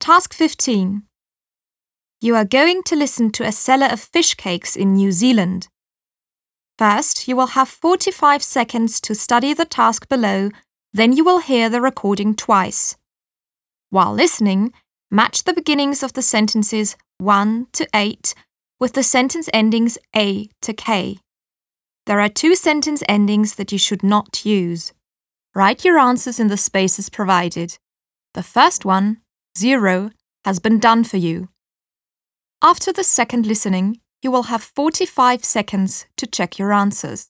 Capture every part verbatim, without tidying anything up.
Task fifteen. You are going to listen to a seller of fish cakes in New Zealand. First, you will have forty-five seconds to study the task below, then you will hear the recording twice. While listening, match the beginnings of the sentences one to eight with the sentence endings A to K. There are two sentence endings that you should not use. Write your answers in the spaces provided. The first one, zero, has been done for you. After the second listening, you will have forty-five seconds to check your answers.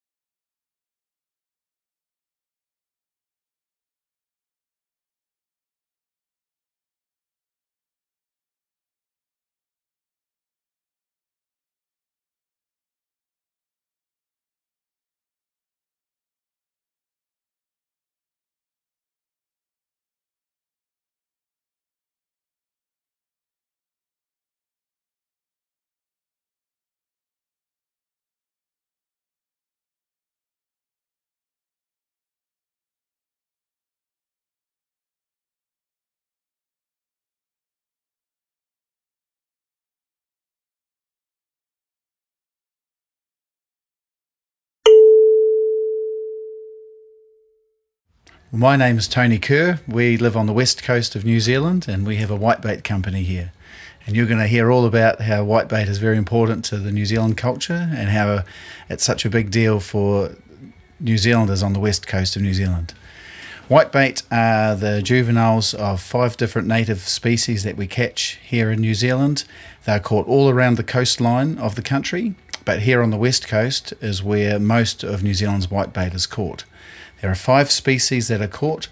My name is Tony Kerr. We live on the west coast of New Zealand and we have a whitebait company here. And you're going to hear all about how whitebait is very important to the New Zealand culture and how it's such a big deal for New Zealanders on the west coast of New Zealand. Whitebait are the juveniles of five different native species that we catch here in New Zealand. They're caught all around the coastline of the country, but here on the west coast is where most of New Zealand's whitebait is caught. There are five species that are caught.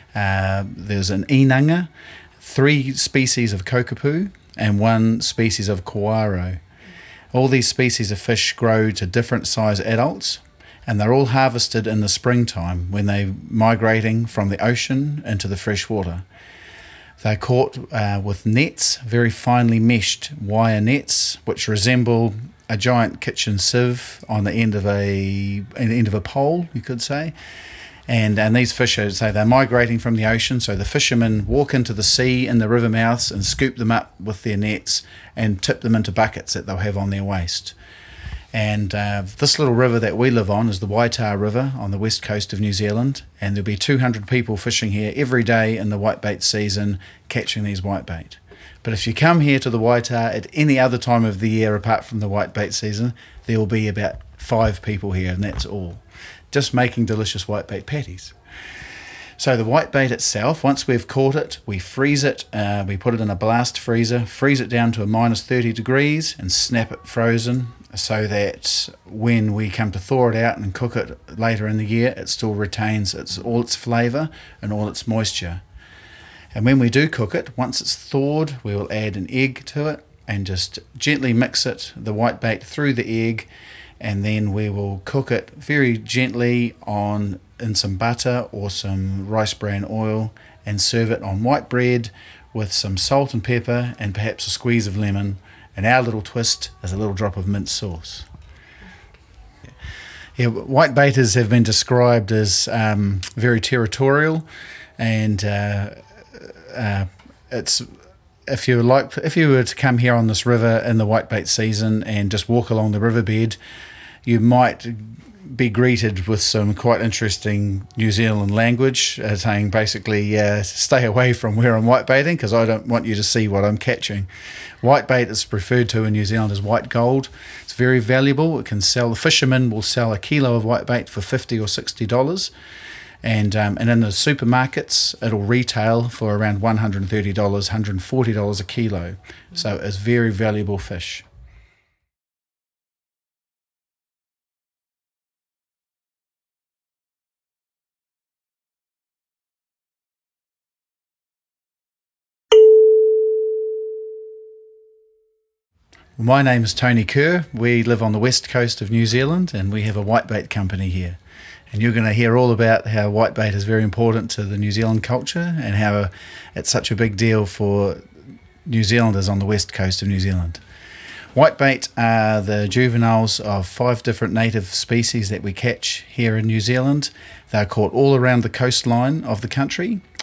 Uh, there's an inanga, three species of kokopu, and one species of koaro. All these species of fish grow to different size adults, and they're all harvested in the springtime when they're migrating from the ocean into the fresh water. They're caught uh, with nets, very finely meshed wire nets, which resemble a giant kitchen sieve on the end of a, an end of a pole, you could say. And, and these fish, as I say, they're migrating from the ocean, so the fishermen walk into the sea in the river mouths and scoop them up with their nets and tip them into buckets that they'll have on their waist. And uh, this little river that we live on is the Waitā River on the west coast of New Zealand, and there'll be two hundred people fishing here every day in the whitebait season catching these whitebait. But if you come here to the Waitā at any other time of the year apart from the whitebait season, there will be about five people here, and that's all, just making delicious whitebait patties. So the whitebait itself, once we've caught it, we freeze it, uh, we put it in a blast freezer, freeze it down to a minus thirty degrees and snap it frozen so that when we come to thaw it out and cook it later in the year, it still retains its, all its flavour and all its moisture. And when we do cook it, once it's thawed, we will add an egg to it and just gently mix it, the whitebait, through the egg, and then we will cook it very gently on in some butter or some rice bran oil and serve it on white bread with some salt and pepper and perhaps a squeeze of lemon, and our little twist is a little drop of mint sauce. Yeah, whitebaiters have been described as um, very territorial, and uh, uh, it's if you like if you were to come here on this river in the whitebait season and just walk along the riverbed, you might be greeted with some quite interesting New Zealand language, uh, saying basically uh, stay away from where I'm whitebaiting because I don't want you to see what I'm catching. Whitebait is referred to in New Zealand as white gold. It's very valuable. It can sell. The fishermen will sell a kilo of whitebait for fifty or sixty dollars, and um, and in the supermarkets it'll retail for around one hundred thirty dollars, one hundred forty dollars a kilo. So it's very valuable fish. My name is Tony Kerr. We live on the west coast of New Zealand and we have a whitebait company here. And you're going to hear all about how whitebait is very important to the New Zealand culture and how it's such a big deal for New Zealanders on the west coast of New Zealand. Whitebait are the juveniles of five different native species that we catch here in New Zealand. They're caught all around the coastline of the country,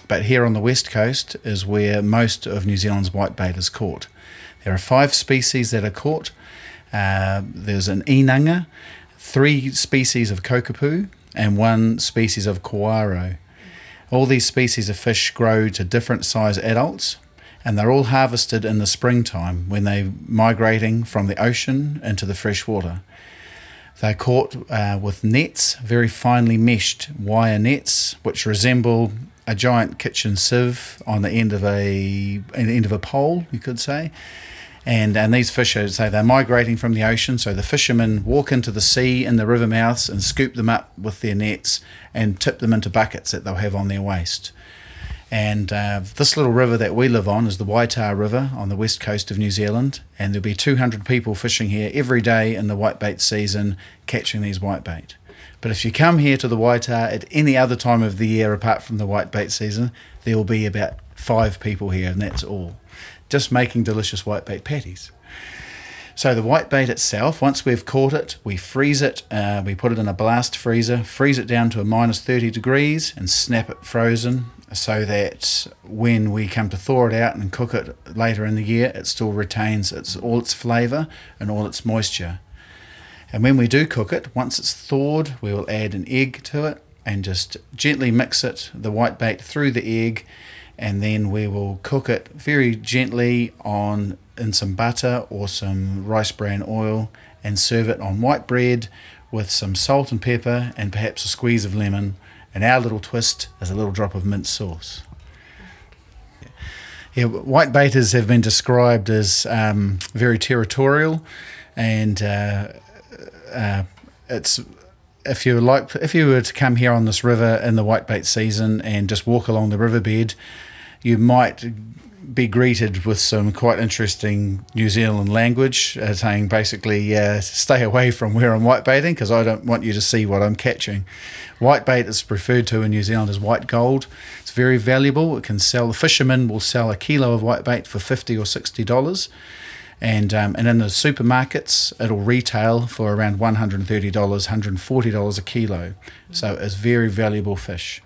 But here on the west coast is where most of New Zealand's whitebait is caught. There are five species that are caught. Uh, there's an inanga, three species of kokopu, and one species of koaro. All these species of fish grow to different size adults, and they're all harvested in the springtime when they're migrating from the ocean into the fresh water. They're caught uh, with nets, very finely meshed wire nets, which resemble a giant kitchen sieve on the end of a an end of a pole, you could say. And and these fish are, say, they're migrating from the ocean, so the fishermen walk into the sea in the river mouths and scoop them up with their nets and tip them into buckets that they'll have on their waist. And uh, this little river that we live on is the Waitā River on the west coast of New Zealand, and there'll be two hundred people fishing here every day in the whitebait season catching these whitebait. But if you come here to the Waitā at any other time of the year apart from the whitebait season, there will be about five people here, and that's all, just making delicious whitebait patties. So the whitebait itself, once we've caught it, we freeze it, uh, we put it in a blast freezer, freeze it down to a minus thirty degrees and snap it frozen, so that when we come to thaw it out and cook it later in the year, it still retains its all its flavour and all its moisture. And when we do cook it, once it's thawed, we will add an egg to it and just gently mix it, the whitebait, through the egg, and then we will cook it very gently on in some butter or some rice bran oil and serve it on white bread with some salt and pepper and perhaps a squeeze of lemon, and our little twist is a little drop of mint sauce. Yeah, whitebaiters have been described as um, very territorial, and uh, uh, it's if you like if you were to come here on this river in the whitebait season and just walk along the riverbed, you might be greeted with some quite interesting New Zealand language, uh, saying basically, uh, stay away from where I'm whitebaiting because I don't want you to see what I'm catching. Whitebait is referred to in New Zealand as white gold. It's very valuable. It can sell. The fishermen will sell a kilo of whitebait for fifty or sixty dollars, and um, and in the supermarkets it'll retail for around one hundred thirty dollars, one hundred forty dollars a kilo. So it's very valuable fish.